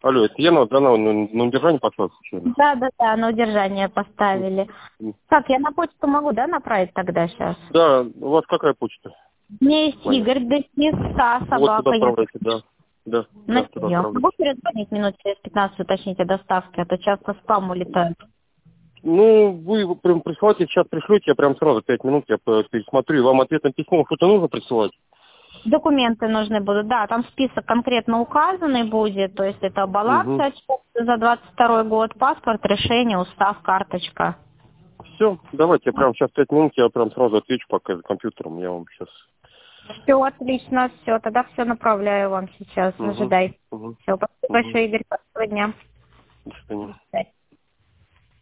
Алло, это я на удержание поставил случайно? Да, на удержание поставили. Так, я на почту могу, да, направить тогда сейчас? Да, у вас какая почта? У меня есть Моя. Игорь Десница, Вот туда собака. отправляйте, да. Да, туда Я отправляйте. могу перезвонить минут через 15, уточнить о доставке, а то часто спам улетает. Ну, вы прям присылайте, сейчас пришлете, я прям сразу 5 минут, я пересмотрю, и вам ответное письмо что-то нужно присылать? Документы нужны будут, да, там список конкретно указанный будет, то есть это баланс Угу. отчет за 22 год, паспорт, решение, устав, карточка. Все, давайте, я прям сейчас 5 минут, я прям сразу отвечу пока за компьютером, я вам сейчас... Все отлично, все, тогда все направляю вам сейчас, Угу. ожидайте. Угу. Все, спасибо Угу. большое, Игорь, хорошего дня. До свидания. До свидания.